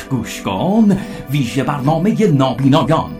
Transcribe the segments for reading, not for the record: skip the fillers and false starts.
گوش کن، ویژه برنامه نابینایان.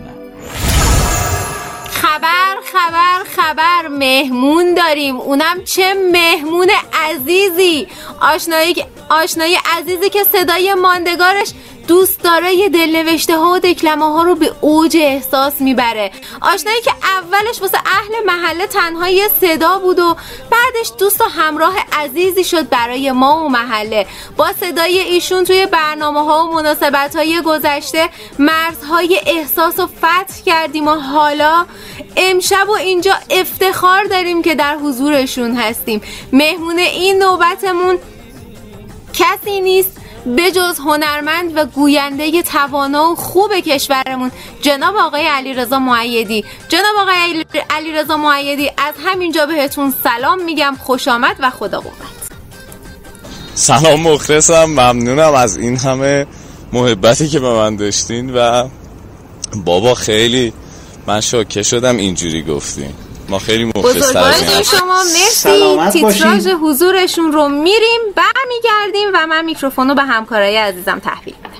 خبر مهمون داریم، اونم چه مهمون عزیزی، آشنایی عزیزی که صدای ماندگارش دوستدارای دلنوشته ها و دکلمه ها رو به اوج احساس میبره. آشنایی که اولش واسه اهل محله تنها یه صدا بود و بعدش دوست و همراه عزیزی شد برای ما و محله. با صدای ایشون توی برنامه ها و مناسبت های گذشته مرزهای احساس رو فتح کردیم و حالا امشب و اینجا افتخار داریم که در حضورشون هستیم. مهمون این نوبتمون کسی نیست به جز هنرمند و گوینده توانا و خوب کشورمون، جناب آقای علیرضا مؤیدی. جناب آقای علیرضا مؤیدی، از همینجا بهتون سلام میگم، خوش آمد و خدا قوت. سلام، مخلصم، ممنونم از این همه محبتی که به من داشتین و بابا خیلی من شوکه شدم اینجوری گفتین. ما خیلی مخلص بزرگوار شما، مرسی. تیتراژ حضورشون رو میریم برمیگردیم و من میکروفون رو به همکارای عزیزم تحویل میدم.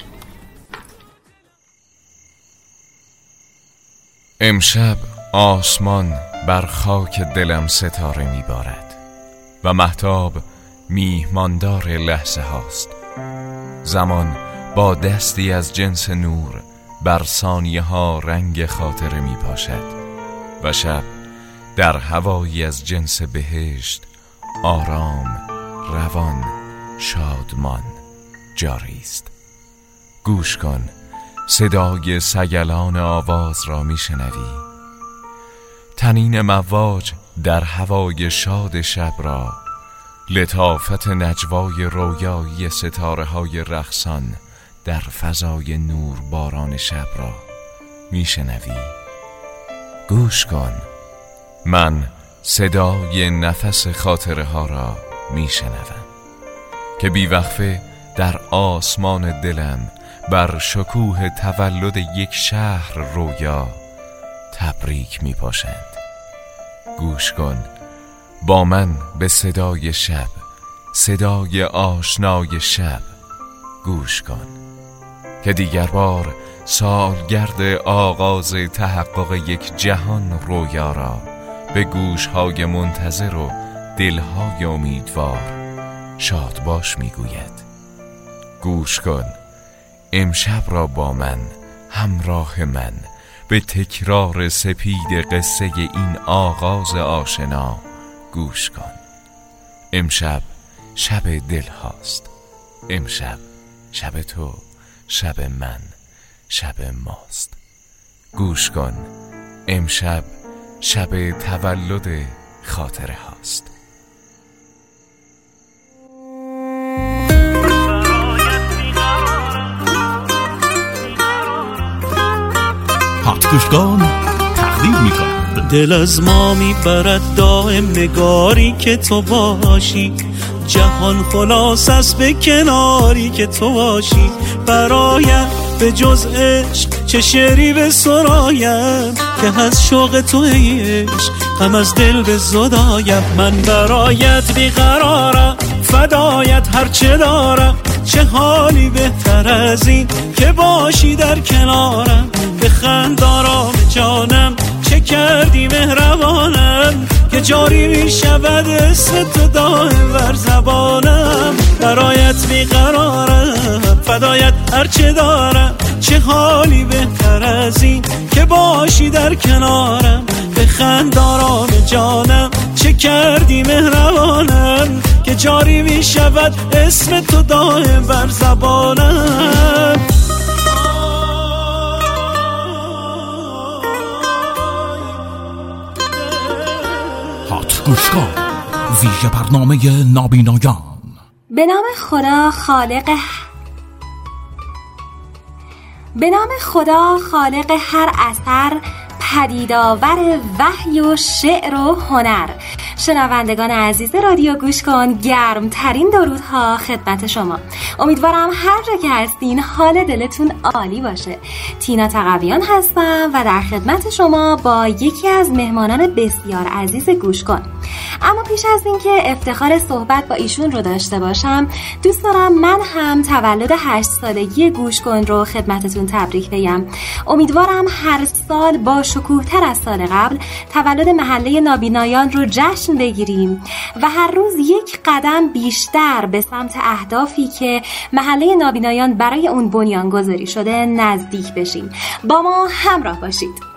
امشب آسمان بر خاک دلم ستاره میبارد و مهتاب میهماندار لحظه هاست. زمان با دستی از جنس نور بر ثانیه ها رنگ خاطره میپاشد و شب در هوایی از جنس بهشت آرام، روان، شادمان جاری است. گوش کن، صدای سگلان آواز را میشنوی؟ تنین مواج در هوای شاد شب را، لطافت نجوای رویایی ستاره های رقصان در فضای نور باران شب را میشنوی؟ گوش کن، من صدای نفس خاطره ها را میشنوم که بیوقفه در آسمان دلم بر شکوه تولد یک شهر رویا تبریک میپاشند. گوش کن، با من به صدای شب، صدای آشنای شب گوش کن که دیگر بار سالگرد آغاز تحقق یک جهان رویا را به گوش‌های منتظر و دل‌های امیدوار شاد باش میگوید. گوش کن، امشب را با من، همراه من، به تکرار سپید قصه این آغاز آشنا گوش کن. امشب شب دل هاست، امشب شب تو، شب من، شب ماست. گوش کن، امشب شب تولد خاطره هاست. هاتگوشگان تقدیم می‌کند. دل از ما میبرد دائم نگاری که تو باشی، جهان خلاص است به کناری که تو باشی. برایت به جز عشق چه شعری به سرایم، که از شوق تو ای عشق غم از دل به زدایم. من برایت بیقرارم، فدایت هرچه دارم، چه حالی بهتر از این که باشی در کنارم. بخند آرام جانم، چه کردی مهربانم، که جاری می شود اسم تو دائم بر زبانم. برایت بیقرارم، فدایت هرچه دارم، چه حالی بهتر از این که باشی در کنارم. بخند آرام جانم، چه کردی مهربانم، که جاری می شود اسم تو دائم بر زبانم. هاتگوشگان، ویژه برنامه نابینایان. به نام خدا خالق هر اثر، پدیدآور وحی و شعر و هنر. شنوندگان عزیز رادیو گوش کن، گرمترین درودها خدمت شما. امیدوارم هر جا که هستین حال دلتون عالی باشه. تینا تقویان هستم و در خدمت شما با یکی از مهمانان بسیار عزیز گوش کن. اما پیش از اینکه افتخار صحبت با ایشون رو داشته باشم، دوست دارم من هم تولد 8 سالگی گوش کن رو خدمتتون تبریک بگم. امیدوارم هر سال با شکوه‌تر از سال قبل تولد محله نابینایان رو جشن بگیریم و هر روز یک قدم بیشتر به سمت اهدافی که محله نابینایان برای اون بنیانگذاری شده نزدیک بشیم. با ما همراه باشید.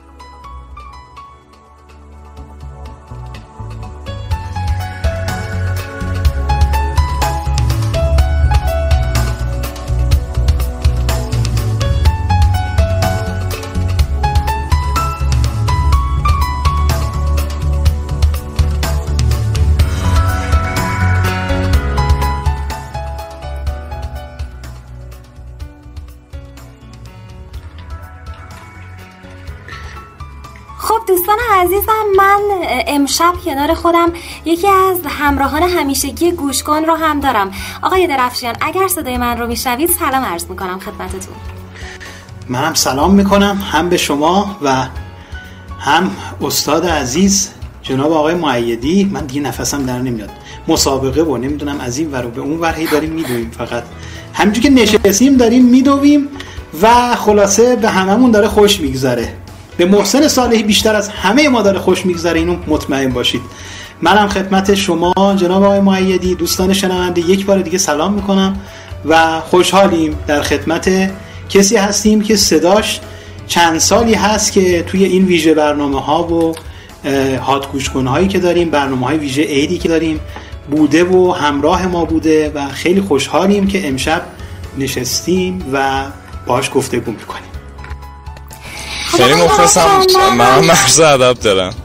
دوستان عزیزم، من امشب کنار خودم یکی از همراهان همیشگی گوش کن رو هم دارم. آقای درفشیان، اگر صدای من رو میشنوید سلام عرض میکنم خدمتتون. منم سلام میکنم هم به شما و هم استاد عزیز جناب آقای مؤیدی. من دیگه نفسم در نمیاد، مسابقه و نمیدونم از این ور و به اون ور هی داریم میدویم، فقط همینجور که نشستیم داریم میدویم و خلاصه به هممون داره خوش میگذره. به محسن صالحی بیشتر از همه ما داره خوش میگذره، اینو مطمئن باشید. منم خدمت شما جناب آقای مؤیدی، دوستان شنونده، یک بار دیگه سلام میکنم و خوشحالیم در خدمت کسی هستیم که صداش چند سالی هست که توی این ویژه برنامه ها و هات گوش کن هایی که داریم، برنامه های ویژه عیدی که داریم بوده و همراه ما بوده و خیلی خوشحالیم که امشب نشستیم و باهاش گفتگو میکنیم. خیلی مخلصم. من مرز ادب دارم.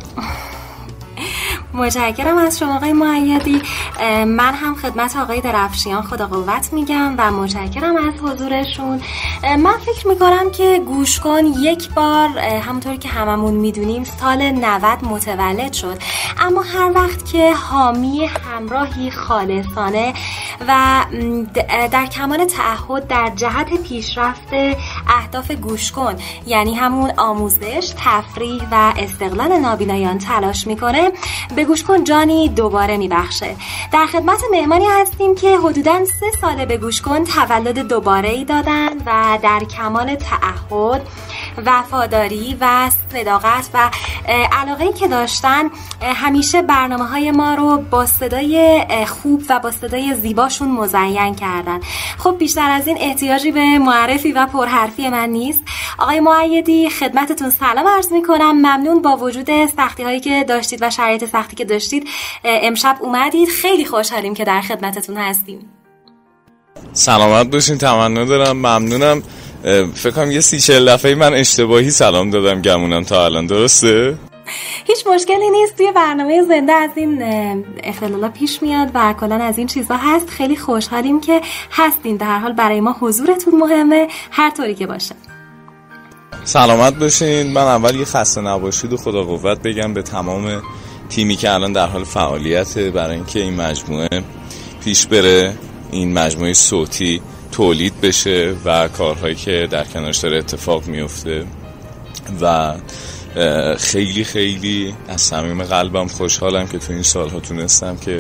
متشکرم از شما آقای مؤیدی. من هم خدمت آقای درفشیان خدا قوت میگم و متشکرم از حضورشون. من فکر میکنم که گوش کن یک بار همونطوری که هممون میدونیم سال 90 متولد شد، اما هر وقت که حامی همراهی خالصانه و در کمال تعهد در جهت پیشرفت اهداف گوش کن، یعنی همون آموزش، تفریح و استقلال نابینایان تلاش میکنه، به گوش کن جانی دوباره میبخشه. در خدمت مهمانی هستیم که حدوداً 3 ساله به گوش کن تولد دوباره ای دادن و در کمال تعهد، وفاداری و صداقت و علاقه‌ای که داشتن همیشه برنامه‌های ما رو با صدای خوب و با صدای زیباشون مزین کردن. خب بیشتر از این احتیاجی به معرفی و پرحرفی من نیست. آقای مؤیدی، خدمتتون سلام عرض می‌کنم. ممنون با وجود سختی‌هایی که داشتید و شرایط سختی که داشتید امشب اومدید. خیلی خوشحالیم که در خدمتتون هستیم. سلامت باشین. تمنا دارم. ممنونم. فکر کنم یه 30-40 دفعه من اشتباهی سلام دادم گمونم تا الان، درسته؟ هیچ مشکلی نیست. توی برنامه زنده از این اختلالا پیش میاد و کلا از این چیزا هست. خیلی خوشحالیم که هستین. به هر حال برای ما حضورتون مهمه، هر طوری که باشه. سلامت باشین. من اول یه خسته نباشید و خدا قوت بگم به تمام تیمی که الان در حال فعالیته برای اینکه این مجموعه پیش بره، این مجموعه صوتی تولید بشه و کارهایی که در کنارش داره اتفاق میفته و خیلی خیلی از صمیم قلبم خوشحالم که تو این سالها تونستم که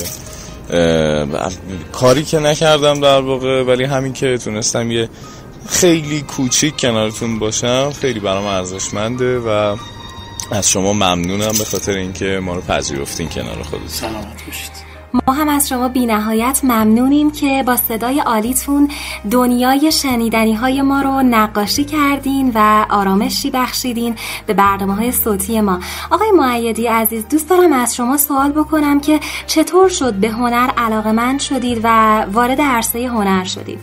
کاری که نکردم در واقع، ولی همین که تونستم یه خیلی کوچیک کنارتون باشم خیلی برام ارزشمنده و از شما ممنونم به خاطر اینکه ما رو پذیرفتین کنار خودتون. سلامت باشید. ما هم از شما بی نهایت ممنونیم که با صدای عالیتون دنیای شنیدنی های ما رو نقاشی کردین و آرامشی بخشیدین به برنامه‌های صوتی ما. آقای مؤیدی عزیز، دوست دارم از شما سوال بکنم که چطور شد به هنر علاقه‌مند شدید و وارد عرصه هنر شدید؟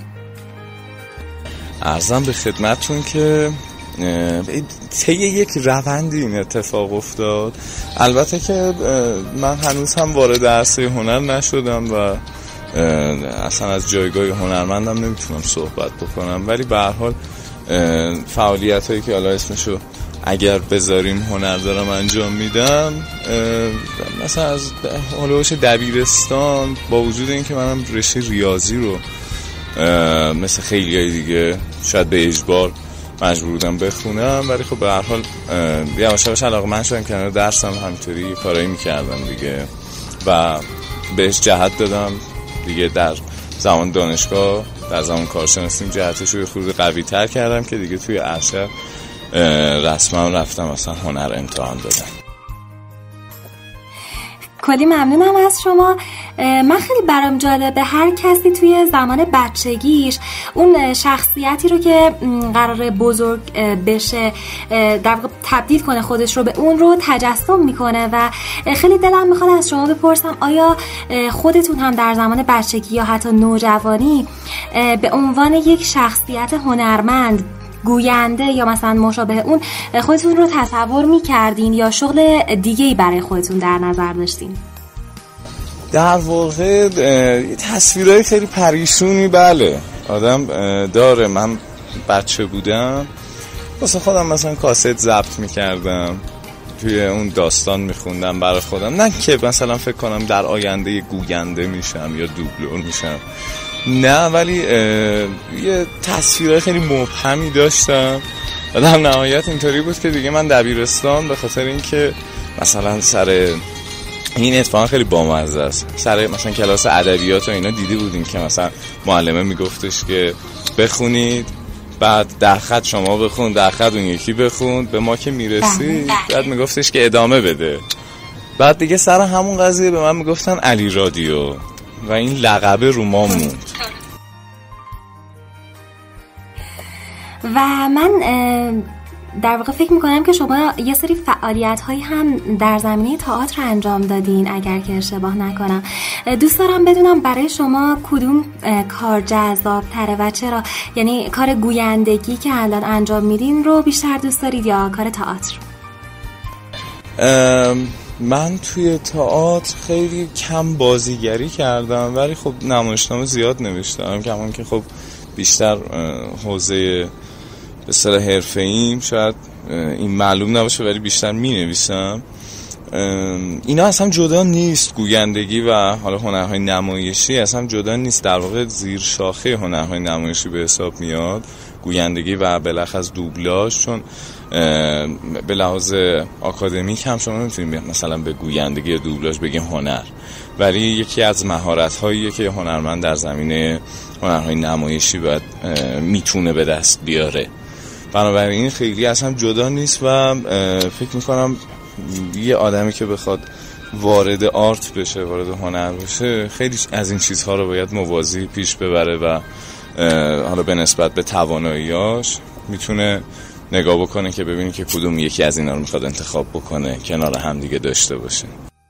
عرضم به خدمتتون که طی یک روندی این اتفاق افتاد. البته که من هنوز هم وارد عرصه هنر نشدم و اصلا از جایگاه هنرمندم نمیتونم صحبت بکنم، ولی به هر حال فعالیتایی که حالا اسمشو اگر بذاریم هنر دارم انجام میدم. مثلا از هولوش دبیرستان با وجود اینکه منم رشته ریاضی رو مثل خیلیای دیگه شاید به اجبار مجبور بودم بخونم، ولی خب به هر حال یواش یواش علاقه‌مند شدم کنار درسم همینطوری کارایی میکردم دیگه و بهش جهت دادم دیگه. در زمان دانشگاه، در زمان کارشناسیم جهتش رو خورده قوی تر کردم که دیگه توی ارشد رسما رفتم مثلا هنر امتحان دادم. کلی ممنونم از شما. من خیلی برام جالبه هر کسی توی زمان بچگیش اون شخصیتی رو که قراره بزرگ بشه در واقع تبدیل کنه خودش رو به اون رو تجسم میکنه و خیلی دلم میخواد از شما بپرسم آیا خودتون هم در زمان بچگی یا حتی نوجوانی به عنوان یک شخصیت هنرمند، گوینده یا مثلا مشابه اون خودتون رو تصور میکردین یا شغل دیگه‌ای برای خودتون در نظر داشتین؟ در واقع تصویرهای خیلی پریشونی بله آدم داره. من بچه بودم واسه خودم مثلا کاست ضبط میکردم، توی اون داستان میخوندم برای خودم، نه که مثلا فکر کنم در آینده گوینده میشم یا دوبلور میشم، نه، ولی یه تصویرهای خیلی مبهمی داشتم و در نهایت اینطوری بود که دیگه من دبیرستان به خاطر اینکه مثلا سر این اتفاق خیلی بامزه است، سر مثلا کلاس ادبیات و اینا دیدی بودیم که مثلا معلمه میگفتش که بخونید، بعد در خط شما بخون، در خط اون یکی بخون، به ما که میرسید بعد میگفتش که ادامه بده. بعد دیگه سر همون قضیه به من میگفتن علی رادیو و این لقبه رو ما موند. و من در واقع فکر میکنم که شما یه سری فعالیت هایی هم در زمینه تئاتر انجام دادین اگر که اشتباه نکنم. دوست دارم بدونم برای شما کدوم کار جذاب تره و چرا؟ یعنی کار گویندگی که الان انجام میدین رو بیشتر دوست دارید یا کار تئاتر؟ من توی تئاتر خیلی کم بازیگری کردم ولی خب نمایشنامه زیاد نوشتم، کمان که خب بیشتر حوزه به اصطلاح حرفه‌ایم، شاید این معلوم نباشه ولی بیشتر می‌نویسم. اینا اصلا جدا نیست، گویندگی و حالا هنرهای نمایشی اصلا جدا نیست، در واقع زیر شاخه هنرهای نمایشی به حساب میاد گویندگی و بالاخص دوبلاژ، چون به لحاظ آکادمیک هم شما نمیتونید مثلا به گویندگی یا دوبلاژ بگیم هنر، ولی یکی از مهارت‌هاییه که هنرمند در زمینه هنرهای نمایشی باید میتونه به دست بیاره. بنابراین خیلی اصلا جدا نیست و فکر میکنم یه آدمی که بخواد وارد آرت بشه، وارد هنر بشه، خیلی از این چیزها رو باید موازی پیش ببره و حالا به نسبت به تواناییاش میتونه نگاه بکنه که ببینی که کدوم یکی از اینا رو میخواد انتخاب بکنه کنار هم دیگه داشته باشه.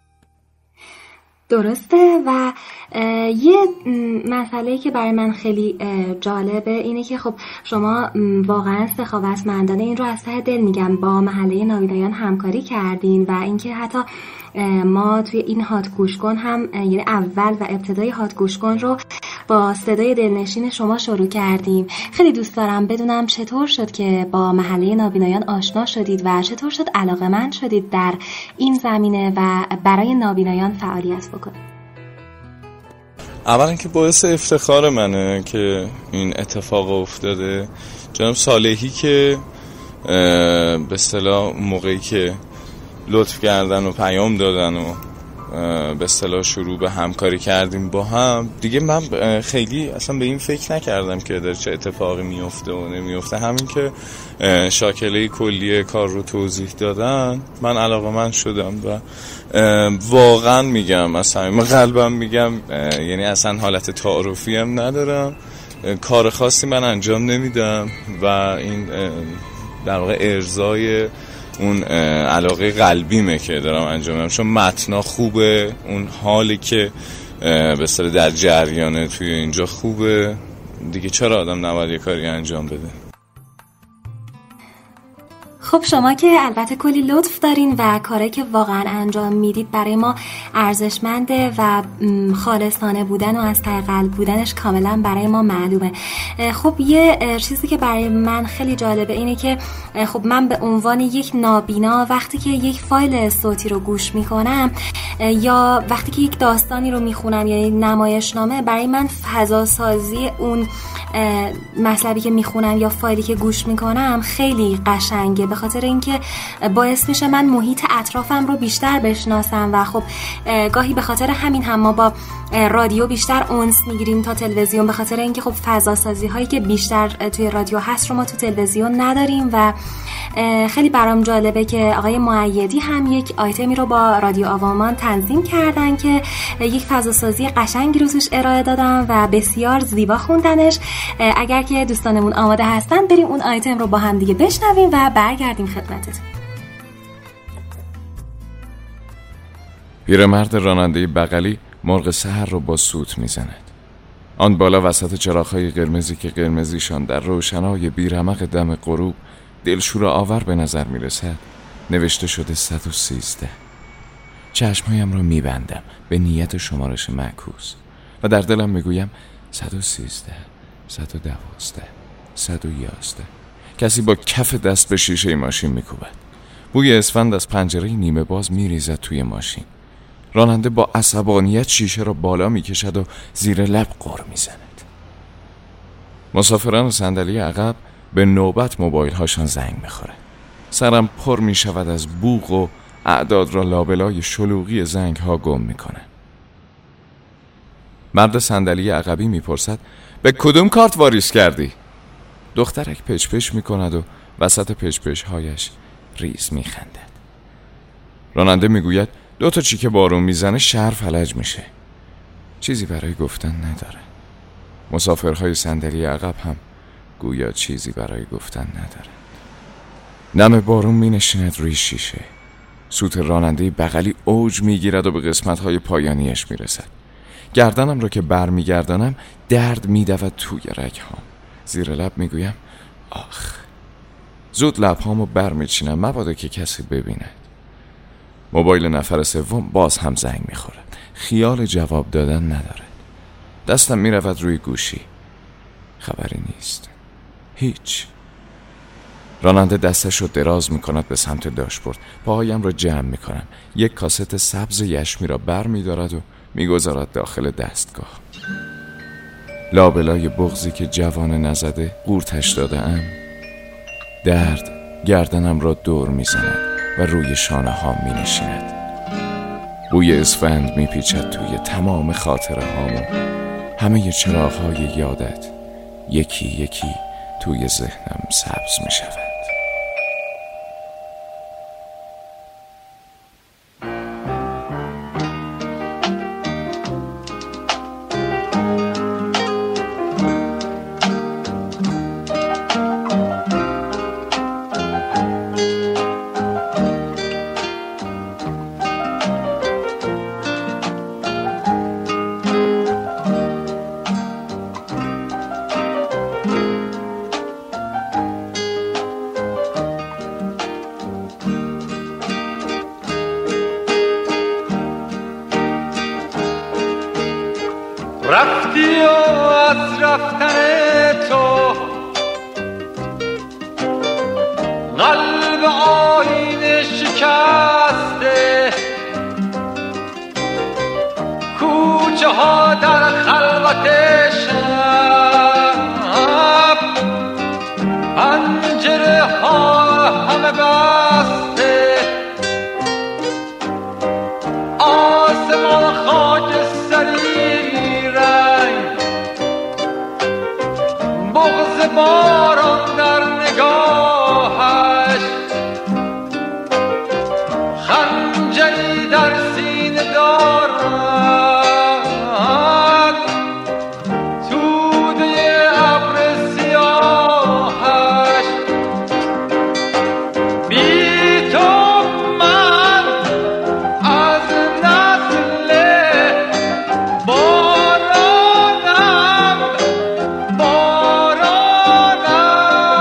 درسته. و یه مسئله که برای من خیلی جالبه اینه که خب شما واقعا سخاوتمندانه این رو از ته دل میگم با محله نابینایان همکاری کردین و اینکه حتی ما توی این هات گوش کن هم یعنی اول و ابتدای هات گوش کن رو با صدای دلنشین شما شروع کردیم. خیلی دوست دارم بدونم چطور شد که با محله نابینایان آشنا شدید و چطور شد علاقه‌مند شدید در این زمینه و برای نابینایان فعالیت بکنید. اولا که باعث افتخار منه که این اتفاق افتاده. جناب صالحی که به اصطلاح موقعی که لطف کردن و پیام دادن و به اصطلاح شروع به همکاری کردیم با هم دیگه، من خیلی اصلا به این فکر نکردم که در چه اتفاقی میفته و نمیفته. همین که شاکله کلی کار رو توضیح دادن من علاقه‌مند شدم و واقعا میگم از صمیم قلبم میگم، یعنی اصلا حالت تعارفی هم ندارم، کار خاصی من انجام نمیدم و این در واقع ارضای اون علاقه قلبیمه که دارم انجام میدم، چون متنا خوبه، اون حالی که به اصطلاح در جریانه توی اینجا خوبه دیگه، چرا آدم نباید یه کاری انجام بده؟ خب خب شما که البته کلی لطف دارین و کاری که واقعا انجام میدید برای ما ارزشمنده و خالصانه بودن و از ته قلب بودنش کاملا برای ما معلومه. خب یه چیزی که برای من خیلی جالبه اینه که خب من به عنوان یک نابینا وقتی که یک فایل صوتی رو گوش میکنم یا وقتی که یک داستانی رو میخونم یا یک نمایشنامه، برای من فضاسازی اون مطلبی که میخونم یا فایلی که گوش میکنم خیلی قشنگه، به خاطر اینکه باعث میشه من محیط اطرافم رو بیشتر بشناسم و خب گاهی به خاطر همین هم ما با رادیو بیشتر انس میگیریم تا تلویزیون، به خاطر اینکه خب فضاسازی هایی که بیشتر توی رادیو هست رو ما تو تلویزیون نداریم. و خیلی برام جالبه که آقای مؤیدی هم یک آیتمی رو با رادیو آوامان تنظیم کردن که یک فضاسازی قشنگی رو توش ارائه دادن و بسیار زیبا خوندنش. اگر که دوستانمون آماده هستن بریم اون آیتم رو با هم دیگه بشنویم و برگردیم خدمتتون. پیرمرد راننده بغلی مرغ سحر رو با سوت میزند. آن بالا وسط چراغ‌های قرمزی که قرمزیشان در روشنای بیرمق دم غروب دلشور آور به نظر میرسد نوشته شده 113. چشمهایم را میبندم به نیت شمارش معکوس و در دلم میگویم 113 112 111. کسی با کف دست به شیشه ماشین میکوبد. بوی اسفند از پنجره نیمه باز میریزد توی ماشین. راننده با عصبانیت شیشه را بالا میکشد و زیر لب غر میزند. مسافران صندلی عقب به نوبت موبایل هاشان زنگ میخوره. سرم پر میشود از بوق و اعداد را لابلای شلوغی زنگ ها گم میکنه. مرد صندلی عقبی میپرسد به کدوم کارت واریز کردی؟ دخترک پچ پچ میکند و وسط پچ پچ هایش ریز میخندد. راننده میگوید 2 تا چیکه بارون میزنه شهر فلج میشه. چیزی برای گفتن نداره. مسافرهای صندلی عقب هم گویا چیزی برای گفتن نداره. نم بارون مینشیند روی شیشه. سوت راننده بغلی اوج میگیرد و به قسمتهای پایانیش میرسد. گردنم را که بر میگردانم درد میدود توی رگهام. زیر لب میگویم آخ. زود لبهامو بر میچینم مبادا که کسی ببیند. موبایل نفر سوم باز هم زنگ میخورد. خیال جواب دادن نداره. دستم میرود روی گوشی. خبری نیست. هیچ. راننده دستش رو دراز میکند به سمت داشبورد. پاهایم را جمع میکنم. یک کاست سبز یشمی را بر میدارد و میگذارد داخل دستگاه. لابلای بغضی که جوان نزده قورتش داده‌ام. درد گردنم را دور میزند و روی شانه ها می نشیند. بوی اسفند می پیچد توی تمام خاطره هامو. همه چراغ های یادت یکی یکی توی ذهنم سبز می شود. رفتی و از رفتن تو قلب آینه شکسته، کوچه ها در خلوت شب، پنجره ها همه بسته، آسمان خاکستری بغض باران در نگاهش، خنجری در سینه دارد، توده ابر سیاهش. بی تو من از نسل بارانم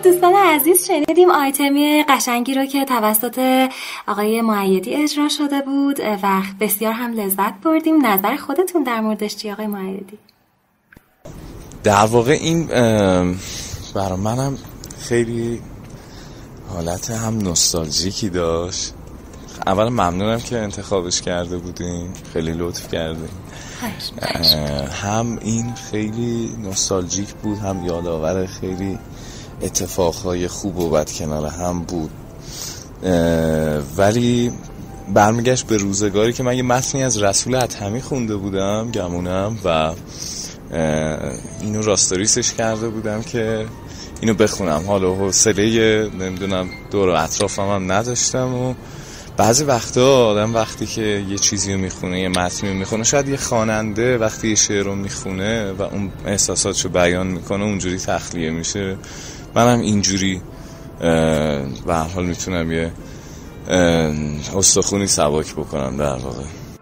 دوستان عزیز شنیدیم آیتمی قشنگی رو که توسط آقای مؤیدی اجرا شده بود و بسیار هم لذت بردیم. نظر خودتون در موردش چی آقای مؤیدی؟ در واقع این برای منم خیلی حالت هم نوستالژیکی داشت. اولا ممنونم که انتخابش کرده بودین، خیلی لطف کردین. هم این خیلی نوستالژیک بود، هم یادآور خیلی اتفاقهای خوب و بد کنار هم بود. ولی برمیگشت به روزگاری که من یه متنی از رسول ادهمی خونده بودم گمونم و اینو راستاریسش کرده بودم که اینو بخونم. حالا حوصله نمیدونم دور و اطرافم هم نداشتم و بعضی وقتا آدم وقتی که یه چیزی رو میخونه، یه متنی رو میخونه، شاید یه خواننده وقتی یه شعر رو میخونه و اون احساساتشو بیان میکنه اونجوری تخلیه میشه. منم اینجوری به هر حال میتونم یه استخونی سبک بکنم در واقع.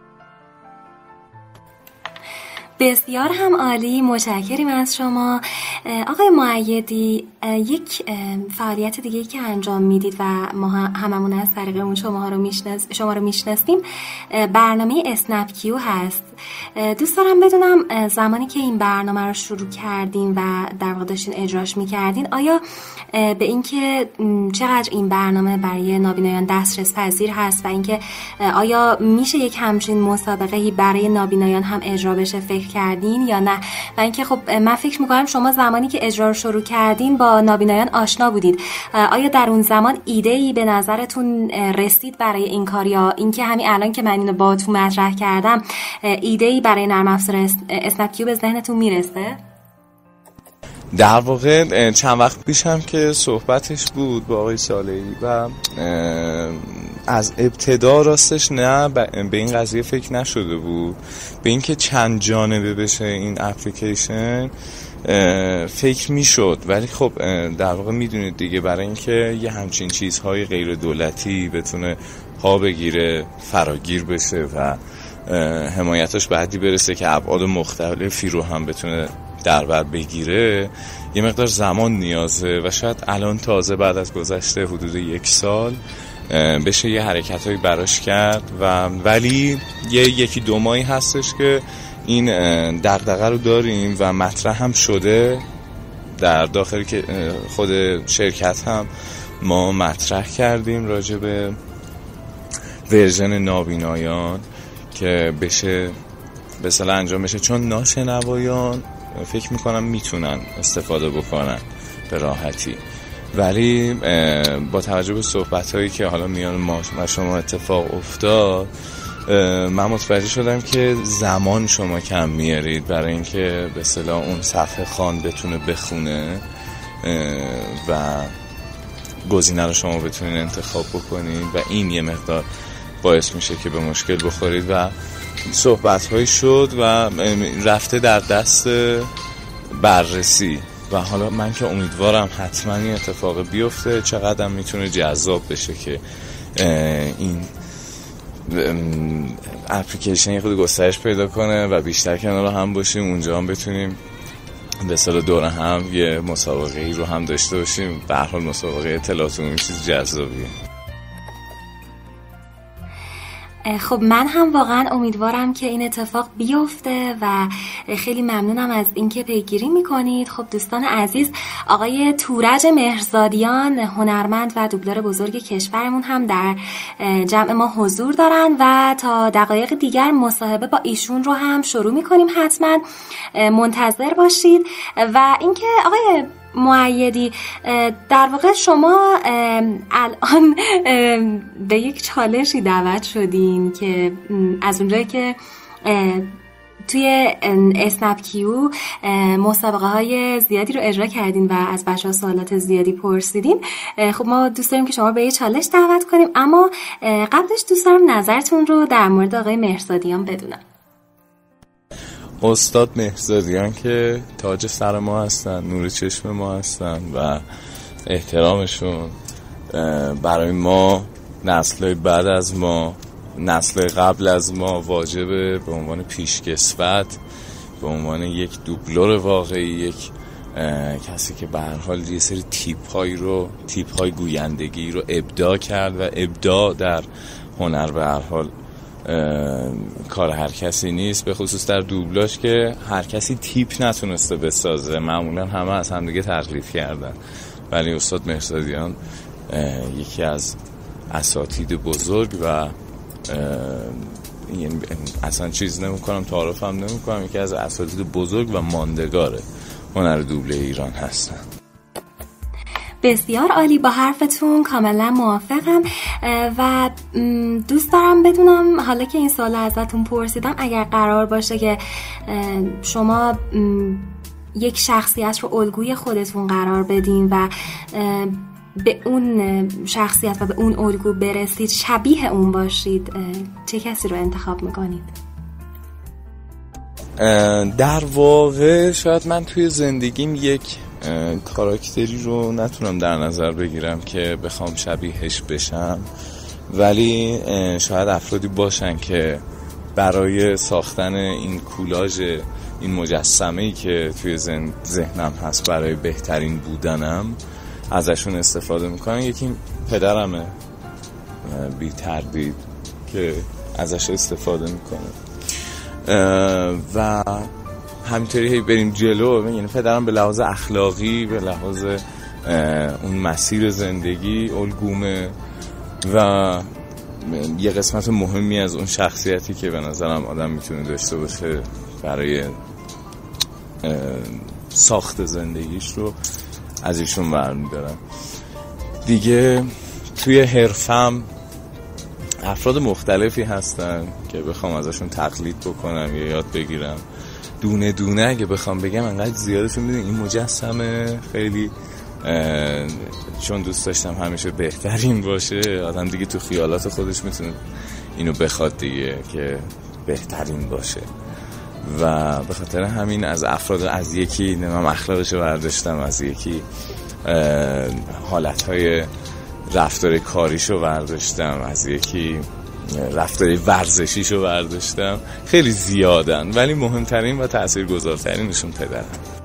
بسیار هم عالی، متشکریم از شما آقای مؤیدی. یک فعالیت دیگه که انجام میدید و ما هممون از طریق اون شما رو میشناسیم برنامه اسنپ کیو هست. دوست دارم بدونم زمانی که این برنامه رو شروع کردین و در واقع داشتین اجراش میکردین، آیا به اینکه چقدر این برنامه برای نابینایان دسترس پذیر هست و اینکه آیا میشه یک همچین مسابقه‌ای برای نابینایان هم اجرا بشه فکر کردین یا نه؟ و اینکه خب من فکر میکنم شما زمانی که اجرا رو شروع کردین با نابینایان آشنا بودید، آیا در اون زمان ایده‌ای به نظرتون رسید برای این کار یا اینکه همین الان که من اینو باهاتون مطرح کردم ایده‌ای برای نرم افزار اسنپ کیو به ذهنتون میرسه؟ در واقع چند وقت پیش هم که صحبتش بود با آقای صالحی و از ابتدا راستش نه به این قضیه فکر نشده بود، به اینکه چند جانبه بشه این اپلیکیشن فکر میشد، ولی خب در واقع میدونید دیگه برای اینکه یه همچین چیزهای غیر دولتی بتونه پا بگیره، فراگیر بشه و حمایتش بعدی برسه که ابعاد مختلفی رو هم بتونه در بر بگیره، یه مقدار زمان نیازه و شاید الان تازه بعد از گذشته حدود 1 سال بشه یه حرکتایی براش کرد ولی یکی دو ماهی هستش که این دغدغه رو داریم و مطرح هم شده در داخل که خود شرکت هم ما مطرح کردیم راجع به ورژن نابینایان که بشه به اصطلاح انجام بشه، چون ناشنوایان فکر میکنم میتونن استفاده بکنن به راحتی، ولی با توجه به صحبت‌هایی که حالا میان ما و شما اتفاق افتاد من متوجه شدم که زمان شما کم میارید برای اینکه به اصطلاح اون صفحه خوان بتونه بخونه و گزینه رو شما بتونید انتخاب بکنید و این یه مقدار باعث میشه که به مشکل بخورید و صحبت‌هایی شد و رفته در دست بررسی و حالا من که امیدوارم حتما این اتفاق بیفته، چقدر میتونه جذاب بشه که این اپلیکیشن یه خود گسترش پیدا کنه و بیشتر کنار هم باشیم، اونجا هم بتونیم به سال دوره هم یه مسابقه‌ای رو هم داشته باشیم. به هر حال مسابقه اطلاعات عمومی چیز جذابیه. خب من هم واقعا امیدوارم که این اتفاق بیفته و خیلی ممنونم از اینکه پیگیری میکنید. خب دوستان عزیز، آقای تورج مهرزادیان هنرمند و دوبلور بزرگ کشورمون هم در جمع ما حضور دارن و تا دقایق دیگر مصاحبه با ایشون رو هم شروع میکنیم، حتما منتظر باشید. و اینکه آقای مؤیدی در واقع شما الان به یک چالشی دعوت شدین که از اونجایی که توی اسنپ کیو مسابقه های زیادی رو اجرا کردین و از بچه‌ها سوالات زیادی پرسیدین، خب ما دوست داریم که شما به یه چالش دعوت کنیم، اما قبلش دوست دارم نظرتون رو در مورد آقای مهرزادیان بدونم. استاد مهرزادیان که تاج سر ما هستن، نور چشم ما هستن و احترامشون برای ما، نسل‌های بعد از ما، نسل‌های قبل از ما واجبه به عنوان پیشکسوت، به عنوان یک دوبلور واقعی، یک کسی که به هر حال یه سری تیپ‌های گویندگی رو ابداع کرد و ابداع در هنر به هر حال کار هر کسی نیست، به خصوص در دوبلاژ که هر کسی تیپ نتونسته بسازه، معمولا همه از همدیگه تقلید کردن، ولی استاد مهرزادیان یکی از اساتید بزرگ و یعنی اصلا چیز نمی‌کنم، تعارفم نمی‌کنم، یکی از اساتید بزرگ و ماندگار هنر دوبله ایران هستن. بسیار عالی، با حرفتون کاملا موافقم و دوست دارم بدونم حالا که این سوال ازتون پرسیدم، اگر قرار باشه که شما یک شخصیت رو الگوی خودتون قرار بدین و به اون شخصیت و به اون الگو برسید، شبیه اون باشید، چه کسی رو انتخاب میکنید؟ در واقع شاید من توی زندگیم یک کاراکتری رو نتونم در نظر بگیرم که بخوام شبیهش بشم، ولی شاید افرادی باشن که برای ساختن این کولاژ، این مجسمه‌ای که توی ذهنم هست برای بهترین بودنم ازشون استفاده میکنن. یکی پدرمه بی تردید که ازش استفاده میکنه و همینطوری هی بریم جلو. یعنی پدرم به لحاظ اخلاقی، به لحاظ اون مسیر زندگی الگومه و یه قسمت مهمی از اون شخصیتی که به نظرم آدم میتونه داشته باشه برای ساخت زندگیش رو از ایشون برمی‌دارم. دیگه توی حرفم افراد مختلفی هستن که بخوام ازشون تقلید بکنم یا یاد بگیرم، دونه دونه اگه بخوام بگم انقدر زیادشون. میدونی این مجسمه خیلی چون دوست داشتم همیشه بهترین باشه، آدم دیگه تو خیالات خودش میتونه اینو بخواد دیگه که بهترین باشه و به خاطر همین از افراد، از یکی نمیم اخلاقشو برداشتم، از یکی حالتهای رفتار کاریشو برداشتم، از یکی رفتار ورزشیشو برداشتم. خیلی زیادن ولی مهمترین و تاثیرگذارترینشون پدرم.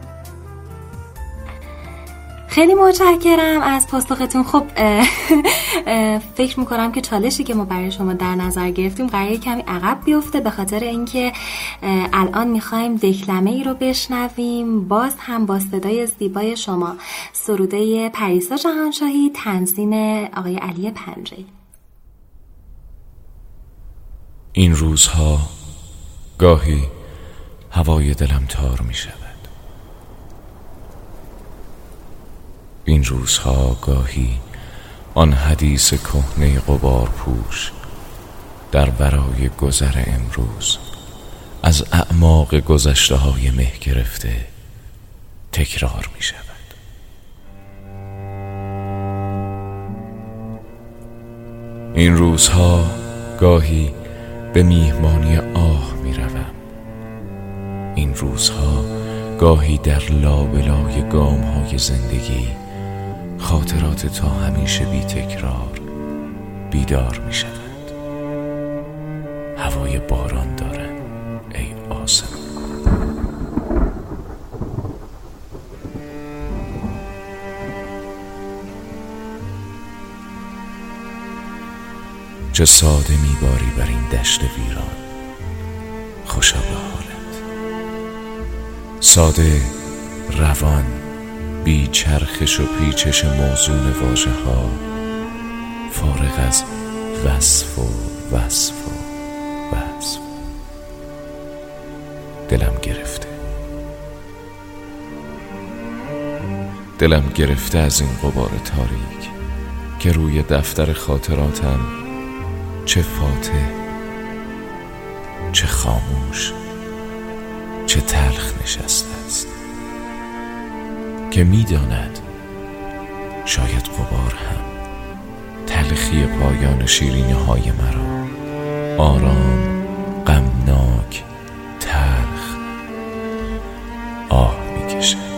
خیلی متشکرم از پاسختون. خب فکر میکنم که چالشی که ما برای شما در نظر گرفتیم قراره کمی عقب بیفته، به خاطر اینکه الان میخوایم دکلمه ای رو بشنویم، باز هم با صدای زیبای شما، سروده پریسا جهانشاهی، تنظیم آقای علی پنجه‌ای. این روزها گاهی هوای دلم تار می شود. این روزها گاهی آن حدیث کهنه غبار پوش در برای گذر امروز از اعماق گذشته های مه گرفته تکرار می شود. این روزها گاهی به میهمانی آه می روم. این روزها گاهی در لابلای گام های زندگی خاطرات تا همیشه بی تکرار بیدار می شود. هوای باران دارن ای آسمان. چه ساده میباری بر این دشت ویران، خوشا به حالت. ساده، روان، بی چرخش و پیچش موزون واژه ها، فارغ از وصف و وصف و وصف. دلم گرفته از این غبار تاریک که روی دفتر خاطراتم چه فاتح، چه خاموش، چه تلخ نشسته است که می‌داند شاید غبار هم تلخی پایان شیرینی های مرا آرام، غمناک، تلخ آه می‌کشد.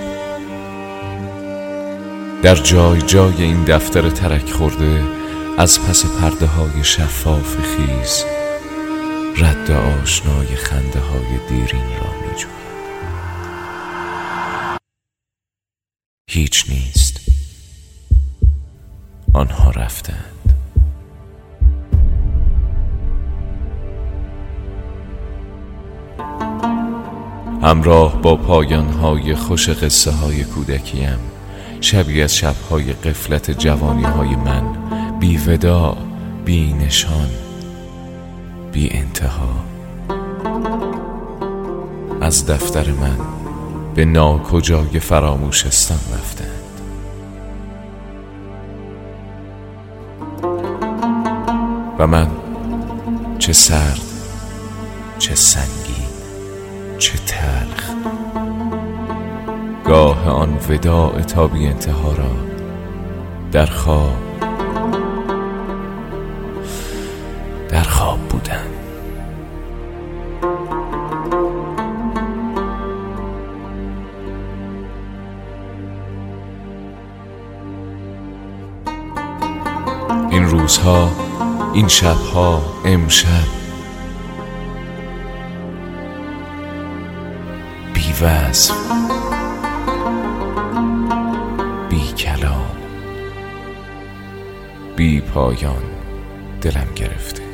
در جای جای این دفتر ترک خورده از پس پرده های شفاف خیز رد آشنای خنده های دیرین را می جویم. هیچ نیست. آنها رفتند. همراه با پایان‌های خوش قصه های کودکیم، شبی از شب‌های غفلت جوانی‌های من، بی وداع، بی نشان، بی انتها، از دفتر من به ناکجای فراموشستان رفتند. و من چه سرد، چه سنگین، چه تلخ، گاه آن وداع تا بی انتها را در خواب بودم. این روزها، این شبها، امشب بی وصف، بی کلام، بی پایان دلم گرفته.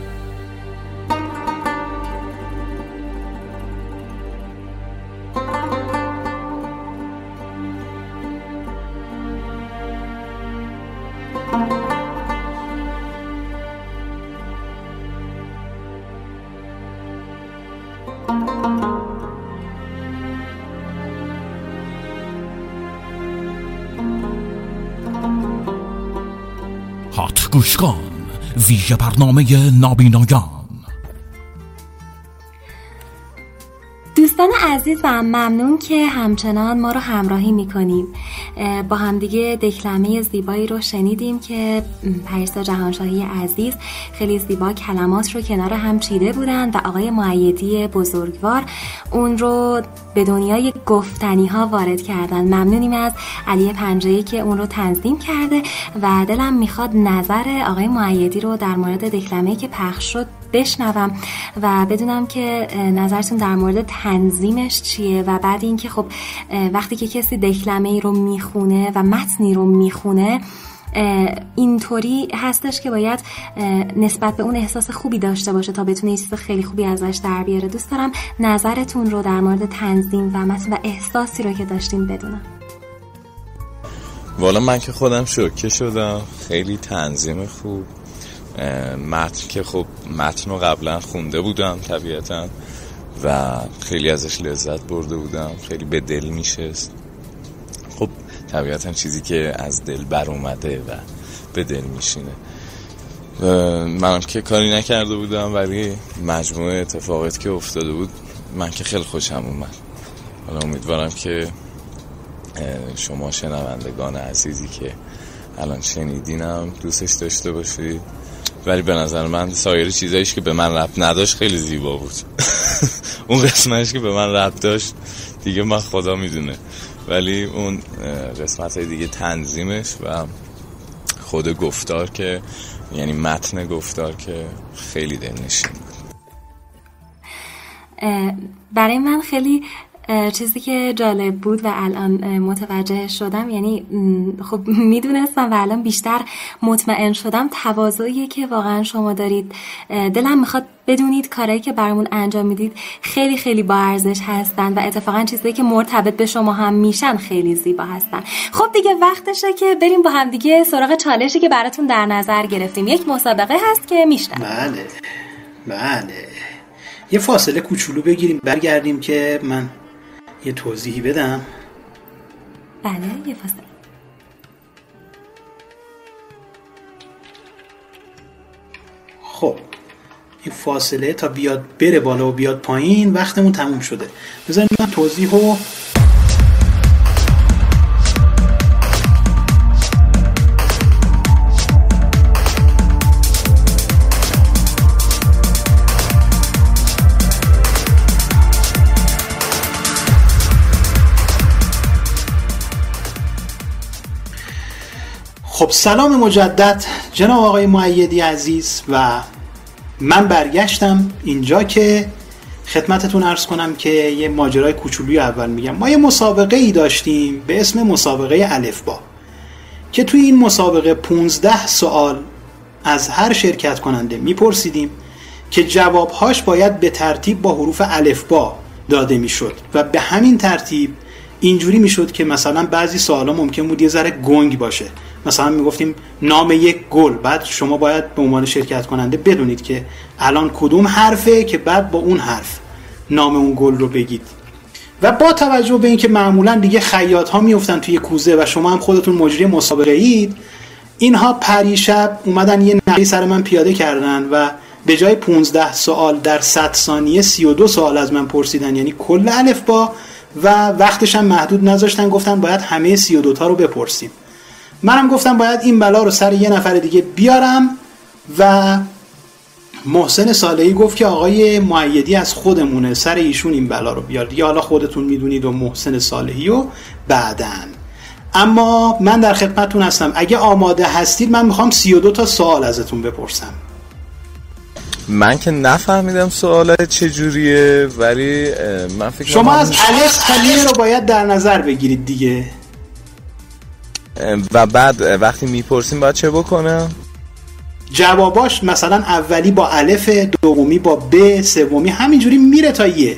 هات گوش کن، ویژه برنامه نابینایان. دوستان عزیز و ممنون که همچنان ما رو همراهی میکنیم. با همدیگه دکلمه زیبایی رو شنیدیم که پریسا جهانشاهی عزیز خیلی زیبا کلمات رو کنار هم چیده بودن و آقای مؤیدی بزرگوار اون رو به دنیای گفتنی ها وارد کردن. ممنونیم از علی پنجه‌ای که اون رو تنظیم کرده و دلم میخواد نظر آقای مؤیدی رو در مورد دکلمه‌ای که پخش شد بشنوم و بدونم که نظرتون در مورد تنظیمش چیه. و بعد اینکه خب وقتی که کسی دکلمه‌ای رو میخونه و متنی رو میخونه اینطوری هستش که باید نسبت به اون احساس خوبی داشته باشه تا بتونه چیز خیلی خوبی ازش در بیاره. دوست دارم نظرتون رو در مورد تنظیم و متن و احساسی رو که داشتین بدونم. والا من که خودم شوکه شدم، خیلی تنظیم خوب. متن که خب متن رو قبلا خونده بودم طبیعتا و خیلی ازش لذت برده بودم، خیلی به دل میشست. خب طبیعتا چیزی که از دل بر اومده و به دل میشینه. منم که کاری نکرده بودم ولی مجموعه اتفاقاتی که افتاده بود من که خیلی خوشم اومد. حالا امیدوارم که شما شنوندگان عزیزی که الان شنیدینم دوستش داشته باشید. ولی به نظر من سایر چیزایش که به من ربط نداشت خیلی زیبا بود. اون قسمتش که به من ربط داشت دیگه من خدا میدونه، ولی اون قسمتای دیگه تنظیمش و خود گفتار که یعنی متن گفتار که خیلی دلنشین بود. برای من خیلی چیزی که جالب بود و الان متوجه شدم، یعنی خب میدونستم و الان بیشتر مطمئن شدم، تواضعی که واقعا شما دارید. دلم میخواد بدونید کارهایی که برامون انجام میدید خیلی خیلی با ارزش هستن و اتفاقا چیزایی که مرتبط به شما هم میشن خیلی زیبا هستن. خب دیگه وقتشه که بریم با هم دیگه سراغ چالشی که براتون در نظر گرفتیم. یک مسابقه هست که میشنم. بله یه فاصله کوچولو بگیریم برگردیم که من یه توضیحی بدم. بله یه فاصله. خب این فاصله تا بیاد بره بالا و بیاد پایین وقتمون تموم شده. بذارید من توضیحو خب سلام مجدد جناب آقای مؤیدی عزیز و من برگشتم اینجا که خدمتتون عرض کنم که یه ماجرای کوچولوی اول میگم. ما یه مسابقه ای داشتیم به اسم مسابقه الفبا که توی این مسابقه 15 سوال از هر شرکت کننده میپرسیدیم که جوابهاش باید به ترتیب با حروف الفبا داده میشد و به همین ترتیب اینجوری میشد که مثلا بعضی سوالا ممکن بود یه ذره گنگ باشه. مثلا میگفتیم نام یک گل، بعد شما باید به عنوان شرکت کننده بدونید که الان کدوم حرفه که بعد با اون حرف نام اون گل رو بگید. و با توجه به اینکه معمولا دیگه خیاط ها میافتن توی کوزه و شما هم خودتون مجری مسابقه اید، اینها پریشب اومدن یه نقشه سر من پیاده کردن و به جای 15 سوال در 100 ثانیه 32 سوال از من پرسیدن، یعنی کل الفبا، و وقتش هم محدود نذاشتن، گفتن باید همه 32 تا رو بپرسیم. منم گفتم باید این بلا رو سر یه نفر دیگه بیارم و محسن صالحی گفت که آقای مؤیدی از خودمونه، سر ایشون این بلا رو بیار دیگه، حالا خودتون میدونید و محسن صالحی و بعدن. اما من در خدمتتون هستم، اگه آماده هستید من میخوام 32 تا سوال ازتون بپرسم. من که نفهمیدم سوالات چجوریه، ولی من فکر شما از الف تا ی رو باید در نظر بگیرید دیگه. و بعد وقتی میپرسیم باید چه بکنم؟ جواباش مثلا اولی با الف، دومی با ب، سومی همینجوری میره تا ی.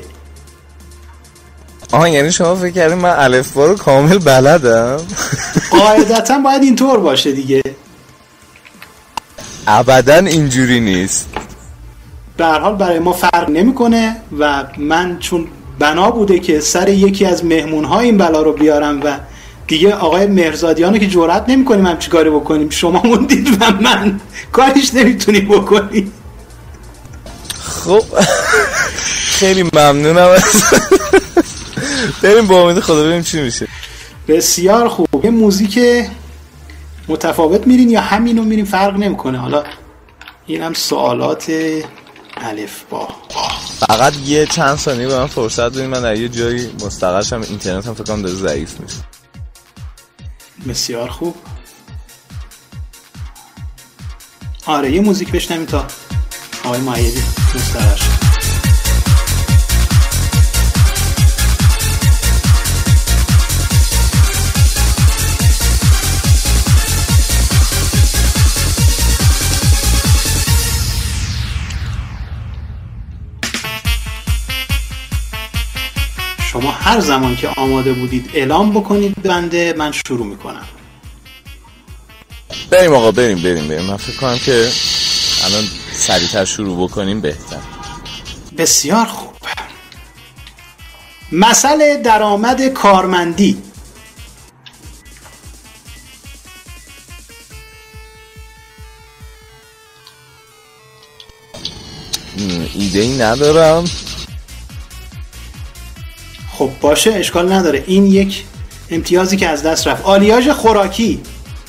یعنی شما فکر کردین من الفبا رو کامل بلدم؟ قاعدتا باید اینطور باشه دیگه. ابدا اینجوری نیست. به هر حال برای ما فرق نمیکنه و من چون بنا بوده که سر یکی از مهمون‌ها این بلا رو بیارم و دیگه آقای مهرزادیانو که جرئت نمی‌کنیم هم چیکاری بکنیم، شما موندید و من کاریش نمیتونیم بکنیم. خب خیلی ممنونم. بریم با امید خدا ببینیم چی میشه. بسیار خوب. یه موزیک متفاوت میرین یا همینو میرین؟ فرق نمیکنه. حالا اینم سوالات الفبا. فقط یه چند ثانیه به من فرصت بدید، من در یه جایی مستقر شم، اینترنت هم فکر کنم داره ضعیف میشه. بسیار خوب. آره یه موزیک بشنویم تا آقای مؤیدی مستقر شد. شما هر زمان که آماده بودید اعلام بکنید بنده، من شروع میکنم. بریم آقا، بریم. من فکر کنم که الان سریعتر شروع بکنیم بهتر. بسیار خوب. مسئله درآمد کارمندی. ایده‌ای ندارم. خب باشه اشکال نداره، این یک امتیازی که از دست رفت. آلیاژ خوراکی.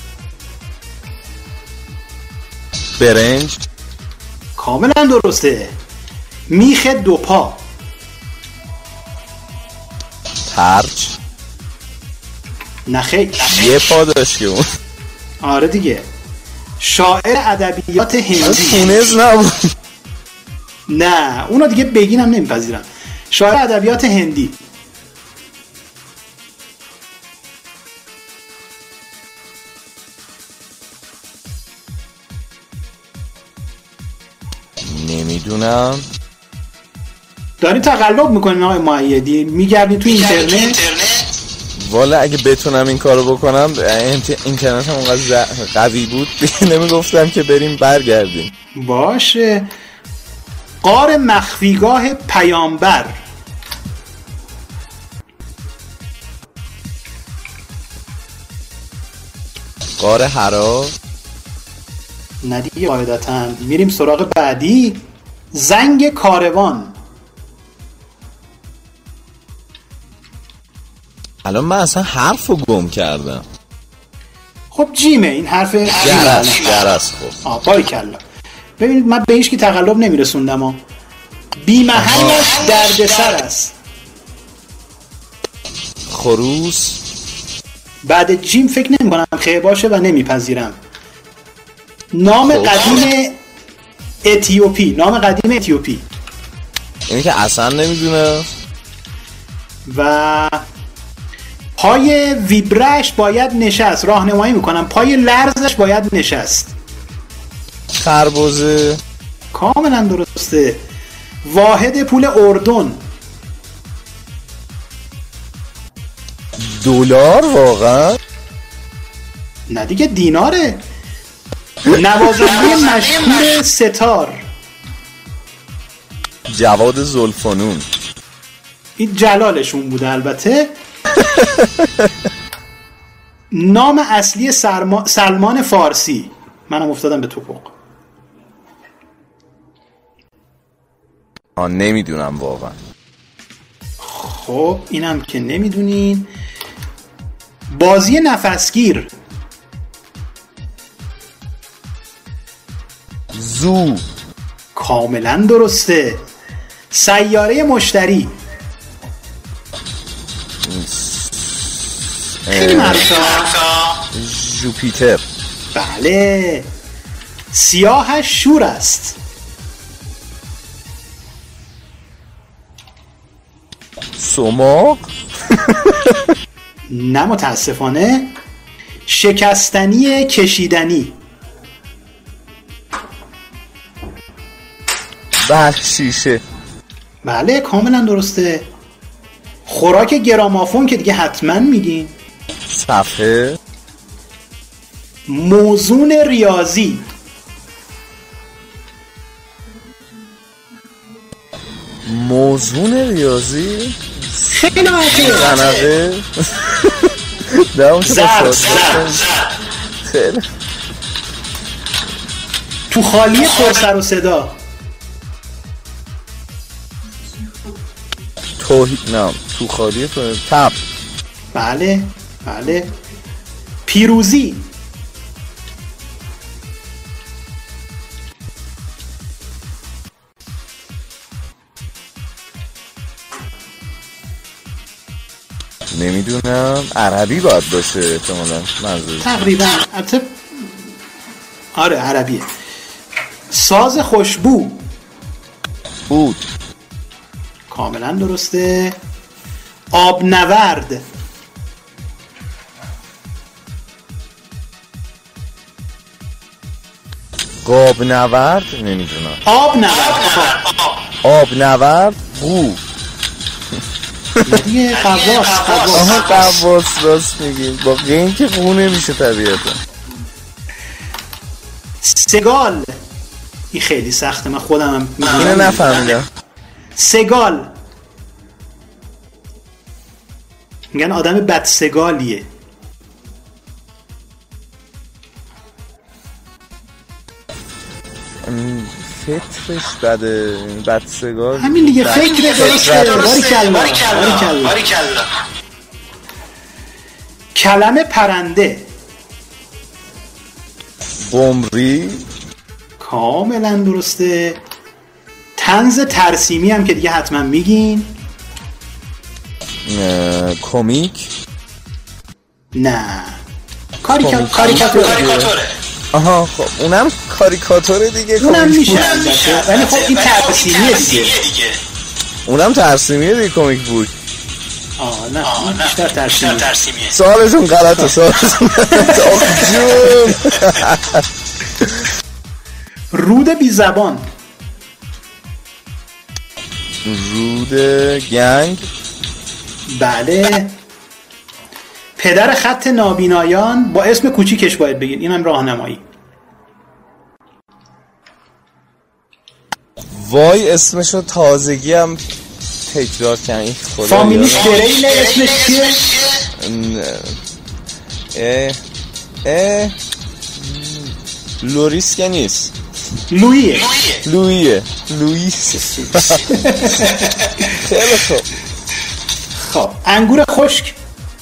برنج. کاملا درسته. میخ دو پا. ترج. نخیر یه پا داشت که اون. آره دیگه. شاعر ادبیات هندی. تونز نبود. نه اونو دیگه بگینم نمیپذیرم. شاعر ادبیات هندی. نمیدونم. داری تقلب میکنین آقای مؤیدی؟ میگردی تو اینترنت؟ والا اگه بتونم این کارو بکنم، اینترنت هم اونقدر قوی بود نمیگفتم که بریم برگردیم. باشه. غار مخفیگاه پیامبر. غار حرا. ندیگه قاعدتا. میریم سراغ بعدی. زنگ کاروان. الان من اصلا حرف رو گم کردم. خب جیمه این حرف. جرس. خب باریکلا. ببینید من به هیچ کی تقلب نمیرسوندم. بی محلش دردسر است. خروس. بعد جیم فکر نمی کنم خیلی باشه و نمیپذیرم. نام قدیم اتیوپی. اینی که اصلا نمیدونه. و پای ویبرش باید نشست. راهنمایی میکنم، پای لرزش باید نشست. خربزه. کاملا درسته. واحد پول اردن. دلار واقعا؟ نه دیگه دیناره. نوازنده مشهور ستار. جواد زلفانون. این جلالشون بوده البته. نام اصلی سلمان فارسی. منم افتادم به توپق. نمیدونم واقعا. خب اینم که نمیدونین. بازی نفسگیر. زو. کاملا درسته. سیاره مشتری. خیلی معروفه. جوپیتر. بله. سیاهش شور است. سماق. نه متاسفانه. شکستنی کشیدنی. بخشیشه. بله کاملا درسته. خوراک گرامافون که دیگه حتما میگین. صفحه. موزون ریاضی. موزون ریاضی. خیلی عالی. زنقه. خیلی. تو خالی پرسر و صدا. توحید نام. تو خالی تب. بله بله. پیروزی. نمیدونم. عربی باید باشه احتمالاً منظور. تقریبا. آره عربیه. ساز خوشبو. بود. کاملا درسته. آب نورد. قاب نورد. نمیدونم. آب نورد. آب نورد. قو. دیگه قواس. آها قواس. راست میگی. با قین که قو نمیشه طبیعتا. سگال. این خیلی سخته. من خودم اینو نفهمیدم. سگال. میگن آدم بدسگالیه. فطرش بده. بدسگال. همین دیگه. فکر درسته. باریکلا. کلمه پرنده. قمری. کاملا درسته. طنز ترسیمی هم که دیگه حتما میگین. کمیک. نه کاریکاتوره. آها خب اونم کاریکاتوره دیگه. اونم میشه ولی خب این ترسیمیه دیگه. اونم ترسیمیه دیگه. کمیک بود. نه بیشتر ترسیمیه. سوالشون غلطه. جون. رود بی زبان. رود گنگ. بله. پدر خط نابینایان. با اسم کوچیکش باید بگین. اینم راهنمایی. وای اسمشو تازگی هم تکرار کردن. فامیلیش بریل. اسمش چیه؟ لوریس که نیست. لوییه. لوئیس. خیلی خوب. خب انگور خشک.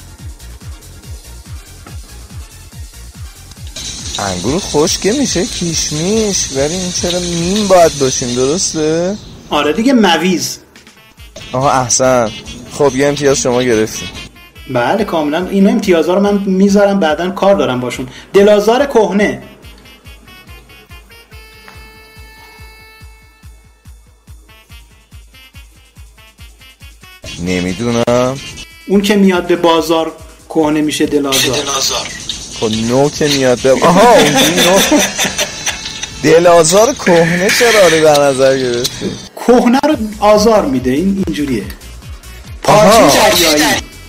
انگور خشک میشه کیشمیش. ولی این چرا میم باید باشیم؟ درسته؟ آره دیگه. مویز. آها احسن. خب یه امتیاز شما گرفتیم. بله کاملا. اینا امتیازها رو من میذارم بعداً کار دارم باشون. دلازار کهنه. نمیدونم. اون که میاد به بازار کهنه میشه دلازار. خب نو که میاد به آها اون نو دلازار کهنه چرا رو در نظر گرفتی؟ کهنه رو آزار میده، اینجوریه. پارچه دریایی.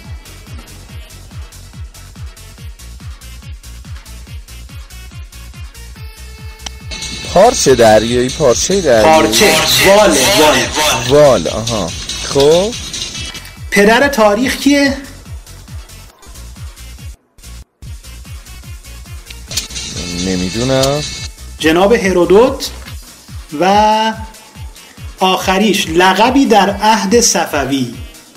پارچه دریایی. وال. آها. خب پدر تاریخ کیه؟ نمیدونم. جناب هرودوت. و آخریش لقبی در عهد صفوی.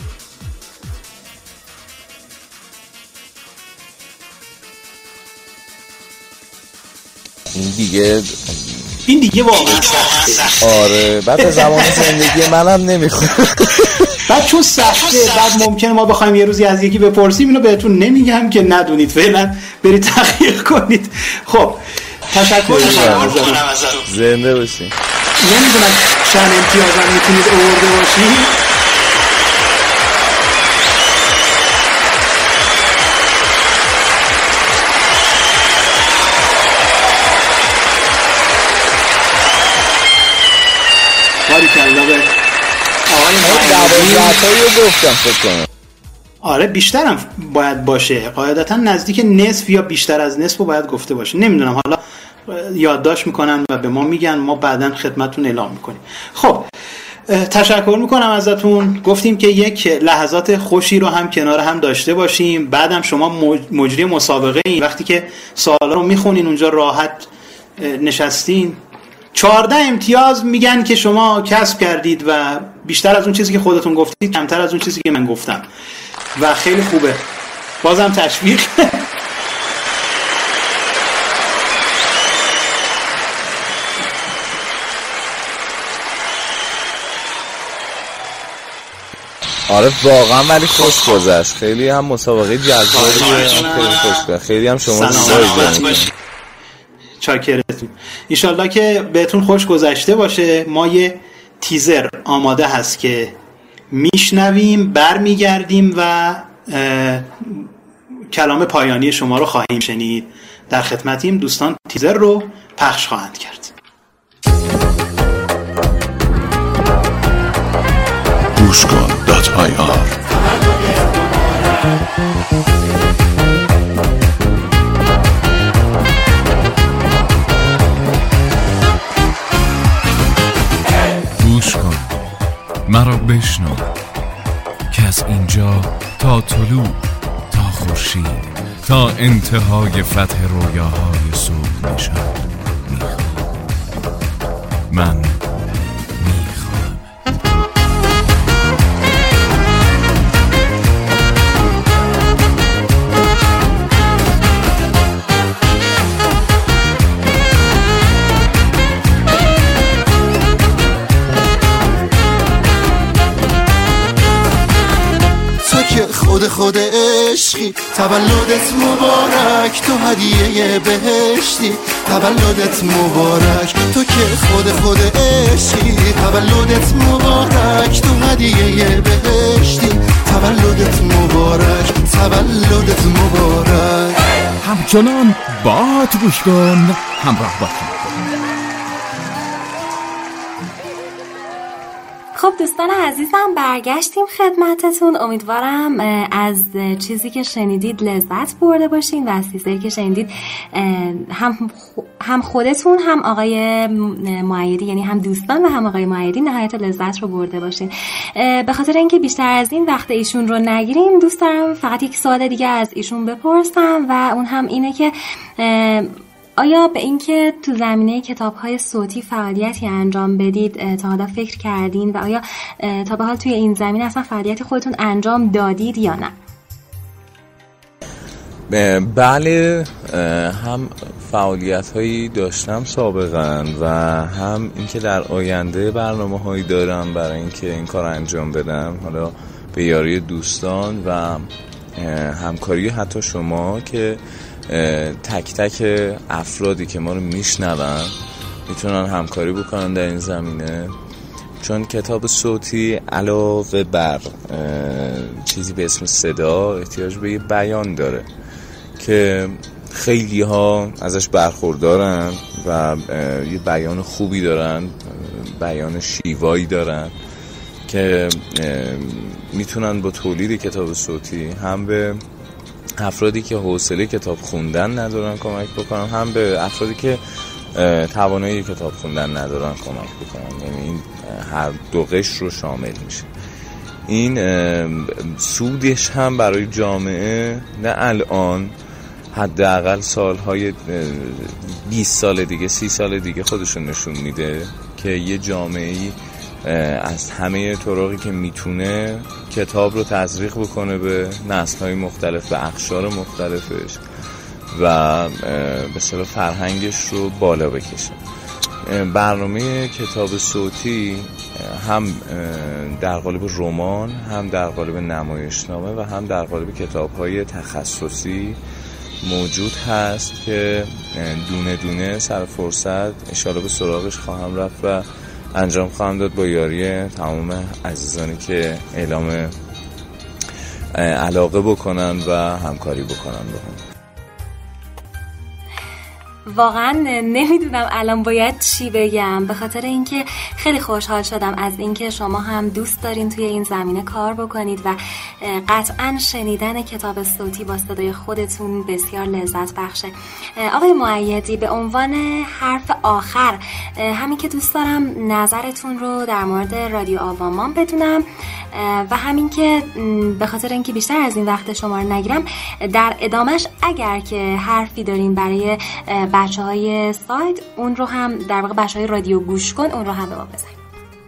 این دیگه واقعا سخته. آره بعد زمان زندگی منم نمیخوام. بعد چون سخته، بعد ممکنه ما بخوایم یه روزی از یکی بپرسیم، اینو بهتون نمیگم که ندونید، فعلا برید تحقیق کنید. خب تشکر میکنم ازتون. زنده باشین. نمیدونم چند امتیازم میتونید آورده باشید. آره بیشترم باید باشه، قاعدتا نزدیک نصف یا بیشتر از نصف باید گفته باشه. نمیدونم، حالا یادداشت میکنن و به ما میگن، ما بعداً خدمتتون اعلام میکنیم. خب تشکر میکنم ازتون. گفتیم که یک لحظات خوشی رو هم کنار هم داشته باشیم. بعدم شما مجری مسابقه این وقتی که سوالا رو میخونین اونجا راحت نشستین، 14 امتیاز میگن که شما کسب کردید و بیشتر از اون چیزی که خودتون گفتید، کمتر از اون چیزی که من گفتم و خیلی خوبه. بازم تشویق. آره واقعا ولی خوش گذشت، خیلی هم مسابقه جذابیه، خیلی خوش، خیلی هم شما زیبایی. چاکرتون. انشالله که بهتون خوش گذشته باشه. ما یه تیزر آماده هست که میشنویم، برمیگردیم و کلام پایانی شما رو خواهیم شنید. در خدمتیم، دوستان تیزر رو پخش خواهند کرد. گوشکن.ir گوش کن، مرا بشنو که از اینجا تا طلوع، تا خورشید، تا انتهای فتح رویاهای صبح نشان میخوام. من خود عشقی، تولدت مبارک، تو هدیه بهشتی، تولدت مبارک، تو که خود عشقی، تولدت مبارک، تو هدیه بهشتی، تولدت مبارک، تولدت مبارک. همچنان با گوش کن همراه باشید. خب دوستان عزیزم، برگشتیم خدمتتون. امیدوارم از چیزی که شنیدید لذت برده باشین و از چیزی که شنیدید هم خودتون، هم آقای معیدی، یعنی هم دوستان و هم آقای معیدی نهایت لذت رو برده باشین. به خاطر اینکه بیشتر از این وقت ایشون رو نگیریم، دوست دارم فقط یک سوال دیگه از ایشون بپرسم و اون هم اینه که آیا به اینکه تو زمینه کتاب‌های صوتی فعالیتی انجام بدید تا حالا فکر کردین و آیا تا به حال توی این زمینه اصلا فعالیتی خودتون انجام دادید یا نه؟ بله، هم فعالیت‌هایی داشتم سابقاً و هم اینکه در آینده برنامه‌هایی دارم برای اینکه این کار انجام بدم، حالا به یاری دوستان و همکاری حتی شما که تک تک افرادی که ما رو میشنون میتونن همکاری بکنن در این زمینه. چون کتاب صوتی علاوه بر چیزی به اسم صدا احتیاج به یه بیان داره که خیلی ها ازش برخوردارن و یه بیان خوبی دارن، بیان شیوایی دارن که میتونن با تولید کتاب صوتی هم به افرادی که حوصله کتاب خوندن ندارن کمک بکنن، هم به افرادی که توانایی کتاب خوندن ندارن کمک بکنن. یعنی این هر دو قشر رو شامل میشه. این سودش هم برای جامعه نه الان، حداقل سالهای 20 سال دیگه 30 سال دیگه خودشون نشون میده که یه جامعه‌ای از همه طرقی که میتونه کتاب رو تزریق بکنه به نسل‌های مختلف، به اقشار مختلفش و به اصطلاح فرهنگش رو بالا بکشه. برنامه کتاب صوتی هم در قالب رمان، هم در قالب نمایشنامه و هم در قالب کتاب‌های تخصصی موجود هست که دونه دونه سر فرصت انشاءالله به سراغش خواهم رفت و انجام خواهم داد با یاری تمام عزیزانی که اعلام علاقه بکنن و همکاری بکنن باهم. واقعا نمیدونم الان باید چی بگم، به خاطر اینکه خیلی خوشحال شدم از اینکه شما هم دوست دارین توی این زمینه کار بکنید و قطعا شنیدن کتاب صوتی با صدای خودتون بسیار لذت بخشه. آقای مؤیدی، به عنوان حرف آخر همین که دوست دارم نظرتون رو در مورد رادیو آوامان بدونم و همین که به خاطر اینکه بیشتر از این وقت شما رو نگیرم، در ادامش اگر که حرفی دارین برای بچه‌های سایت، اون رو هم در واقع بچه‌های رادیو گوش کن، اون رو هم به ما بزنید.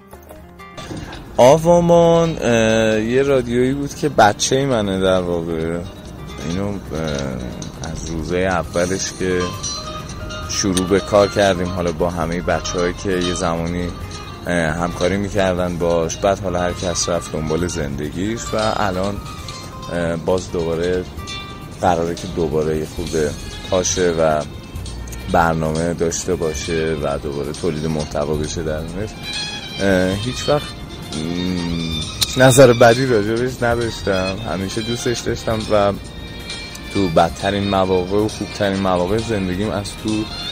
آوامان یه رادیویی بود که بچه منه در واقع. اینو از روزه اولش که شروع به کار کردیم، حالا با همه بچه‌هایی که یه زمانی همکاری میکردن باش، بعد حالا هر کس رفت دنبال زندگیش و الان باز دوباره قراره که دوباره یه خود پاشه و برنامه داشته باشه و دوباره تولید محتوا بشه درونش. هیچ وقت نظر بدی راجبش نداشتم، همیشه دوستش داشتم و تو بدترین مواقع و خوبترین مواقع زندگیم از تو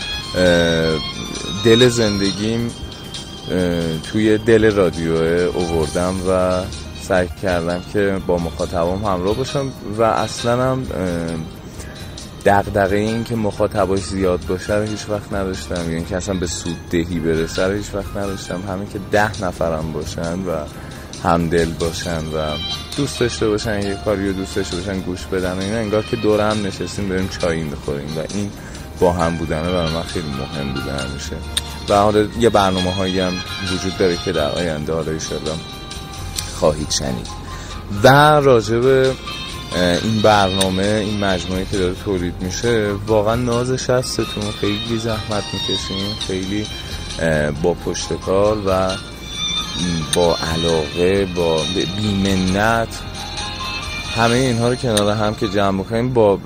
دل زندگیم توی دل رادیو آوردم و سعی کردم که با مخاطبام همراه باشم و اصلا هم دغدغه این که مخاطباش زیاد باشه رو هیچ وقت نداشتم، یعنی که اصلا به سوددهی برسه رو هیچ وقت نداشتم. همین که 10 نفرم باشن و همدل باشن و دوست داشته باشن یه کاری رو دوست داشته باشن گوش بدن، اینا انگار که دور هم نشستیم بریم چای بخوریم و این با هم بودنه برای من خیلی مهم بوده همیشه. و حالا یه برنامه‌هایی هم وجود داره که در آینده حالا انشالله خواهید شنید. و راجع به این برنامه، این مجموعه که داره تولید میشه، واقعا نازش هستتون، خیلی زحمت میکشین، خیلی با پشتکار و با علاقه، با بی‌منت همه اینها رو کنار هم که جمع بکنیم، با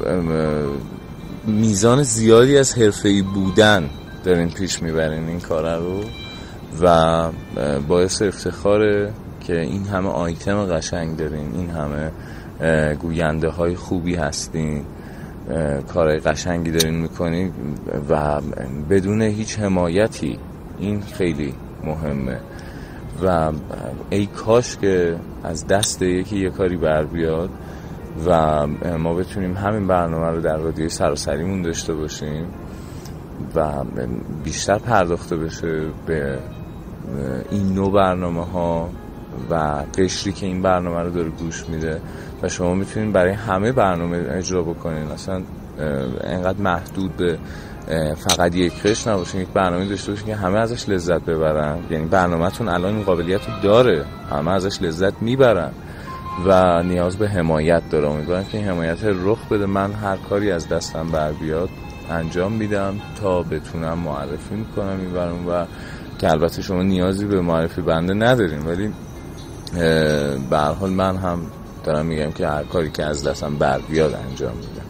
میزان زیادی از حرفه‌ای بودن دارین پیش میبرین این کار رو و باعث افتخاره که این همه آیتم قشنگ دارین، این همه گوینده های خوبی هستین، کارهای قشنگی دارین میکنین و بدون هیچ حمایتی. این خیلی مهمه و ای کاش که از دست یکی یه کاری بر بیاد و ما بتونیم همین برنامه رو در رادیوی سراسریمون داشته باشیم و بیشتر پرداخته بشه به این نوع برنامه ها و قشری که این برنامه رو داره گوش میده و شما میتونین برای همه برنامه اجرا بکنین، اصلا انقدر محدود به فقط یک قشر نباشین، یک برنامه داشته باشین که همه ازش لذت ببرن. یعنی برنامه‌تون الان این قابلیت رو داره، همه ازش لذت میبرن و نیاز به حمایت داره. امیدوارم که این حمایت رخ بده. من هر کاری از دستم بر بیاد انجام میدم تا بتونم معرفی میکنم این برنامه و که البته شما نیازی به معرفی بنده ندارین، ولی به هر حال من هم دارم میگم که هر کاری که از دستم بر بیاد انجام میدم.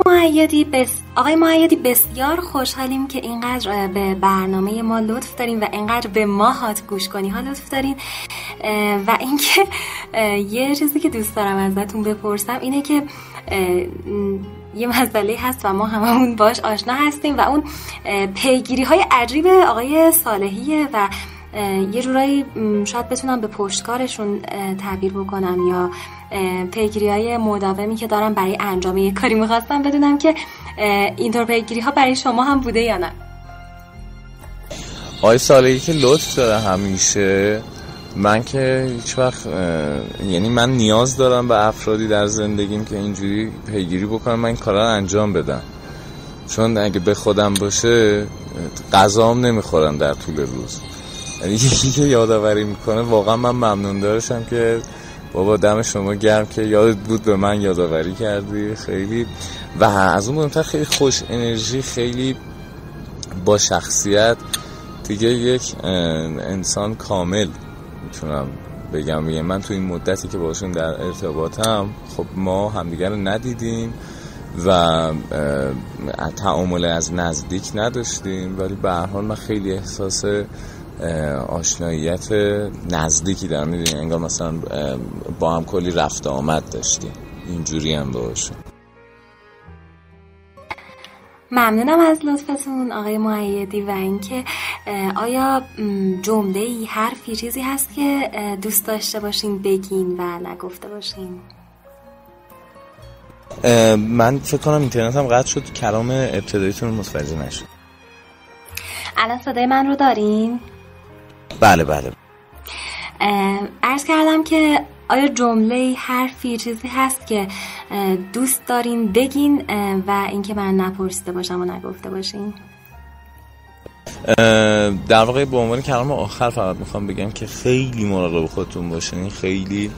آقای معیدی بسیار خوشحالیم که اینقدر به برنامه ما لطف دارین و اینقدر به ما هات گوش کنی ها لطف دارین. و اینکه یه چیزی که دوست دارم ازتون بپرسم اینه که یه مسئله هست و ما هممون باش آشنا هستیم و اون پیگیری های عجیب آقای صالحیه و یه جورایی شاید بتونم به پشتکارشون تعبیر بکنم یا پیگیری های مداومی که دارم برای انجام یک کاری. میخواستم بدونم که اینطور پیگیری ها برای شما هم بوده یا نه؟ آقای صالحی که لطف داره همیشه، من که هیچ وقت یعنی من نیاز دارم به افرادی در زندگیم که اینجوری پیگیری بکنم، من این کارا رو انجام بدم، چون اگه به خودم باشه غذام نمیخورم در طول روز. یعنی یکی که یادآوری میکنه واقعا من ممنون دارشم که بابا دم شما گرم که یادت بود به من یادآوری کردی خیلی. و از اون مهمتر خیلی خوش انرژی، خیلی با شخصیت، دیگه یک انسان کامل میتونم بگم. من تو این مدتی که باشون در ارتباطم، خب ما همدیگر رو ندیدیم و تعامل از نزدیک نداشتیم، ولی به هر حال من خیلی احساس آشناییت نزدیکی دارم. میدونی انگار مثلا با هم کلی رفت آمد داشتیم، اینجوری هم باشه. ممنونم از لطفتون آقای معیدی. و اینکه آیا جمله‌ای، حرفی، چیزی هست که دوست داشته باشین بگین و نگفته باشین؟ من فکر کنم اینترنتم قطع شد، کلام ابتداییتون متوجه نشد. الان صدای من رو دارین؟ بله بله. عرض کردم که آیا جمله، حرفی، چیزی هست که دوست دارین بگین و اینکه من نپرسیده باشم و نگفته باشین؟ در واقع به عنوان کلام آخر فقط میخوام بگم که خیلی مراقب خودتون باشین. خیلی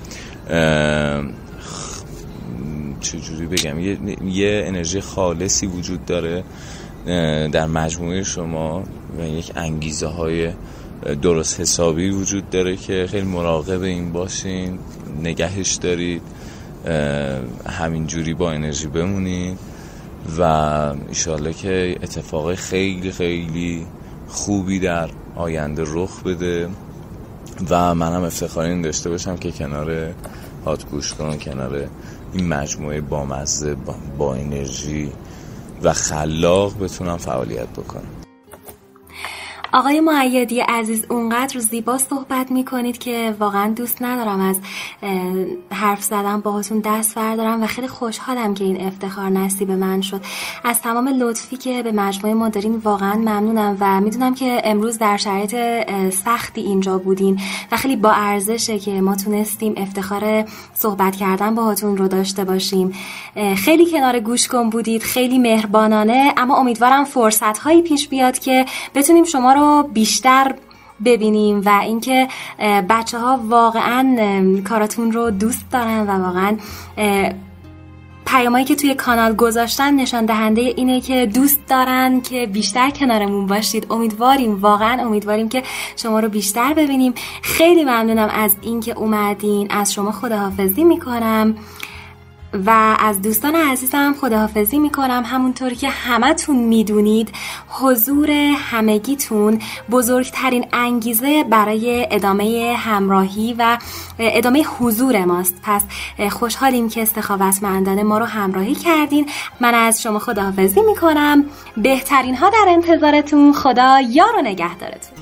چجوری بگم، یه انرژی خالصی وجود داره در مجموعه شما و یک انگیزه های درست حسابی وجود داره که خیلی مراقب این باشین، نگهش دارید، همینجوری با انرژی بمونید و انشالله که اتفاق خیلی خیلی خوبی در آینده رخ بده و منم افتخاری این داشته باشم که کنار هات گوش کن، کنار این مجموعه بامزه با انرژی و خلاق بتونم فعالیت بکنم. آقای معیدی عزیز، اونقدر زیبا صحبت میکنید که واقعا دوست ندارم از حرف زدن باهاتون دست بردارم و خیلی خوشحالم که این افتخار نصیب من شد. از تمام لطفی که به مجموعه ما دارین واقعا ممنونم و میدونم که امروز در شرایط سختی اینجا بودین و خیلی با ارزشه که ما تونستیم افتخار صحبت کردن باهاتون رو داشته باشیم. خیلی کنار گوش کن بودید، خیلی مهربانانه، اما امیدوارم فرصت‌هایی پیش بیاد که بتونیم شما رو بیشتر ببینیم و اینکه بچه‌ها واقعا کاراتون رو دوست دارن و واقعا پیامایی که توی کانال گذاشتن نشان دهنده اینه که دوست دارن که بیشتر کنارمون باشید. واقعا امیدواریم که شما رو بیشتر ببینیم. خیلی ممنونم از اینکه اومدین. از شما خداحافظی میکنم و از دوستان عزیزم خداحافظی میکنم. همونطور که همتون میدونید حضور همگیتون بزرگترین انگیزه برای ادامه همراهی و ادامه حضور ماست. پس خوشحالیم که سخاوتمندانه ما رو همراهی کردین. من از شما خداحافظی میکنم. بهترین ها در انتظارتون. خدا یار و نگهدارتون.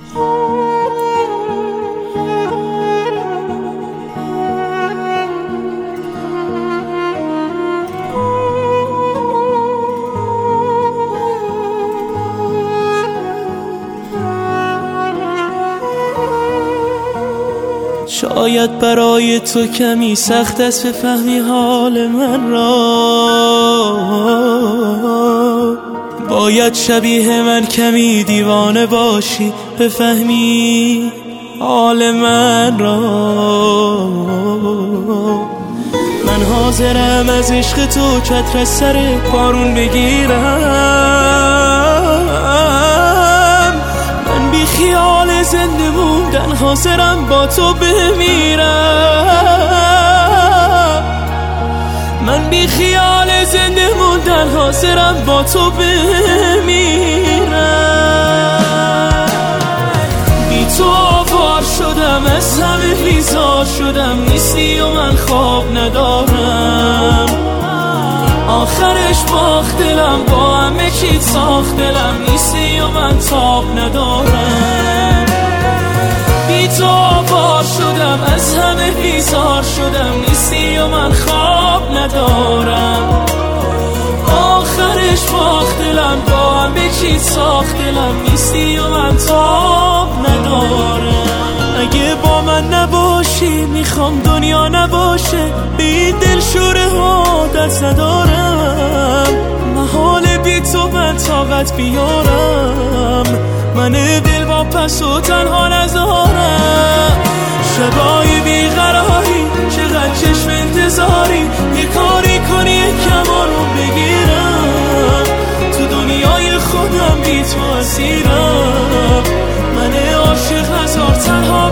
شاید برای تو کمی سخت است بفهمی حال من را، باید شبیه من کمی دیوانه باشی بفهمی حال من را. من حاضرم از عشق تو چتر سر بارون بگیرم، من بی خیال زنده موندن حاضرم با تو بمیرم، من بی بی خیال زنده موندن حاضرم با تو بمیرم. بی تو آوار شدم از همه بیزار شدم، نیستی و من خواب ندارم. آخرش باخت دلم با همه چیت ساخت دلم، نیستی و من تاب ندارم. بی تو آوار شدم از همه بیزار شدم، نیستی و من خواب ندارم. آخرش باخت دلم با همه چیت ساخت دلم، نیستی و من تاب ندارم. اگه با من نباشی میخوام دنیا نباشه، بی دل شوره عادت ندارم. محال بی تو من طاقت بیارم، من دل با پس و تنها نذارم. شبای بیقراری چقدر چشم انتظاری، یه کاری کنی یه کمارو بگیرم. تو دنیای خودم بی تو اسیرم، من عاشق هزار تنها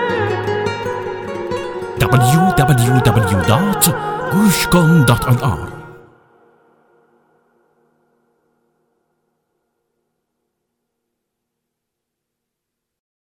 www.gushkon.ir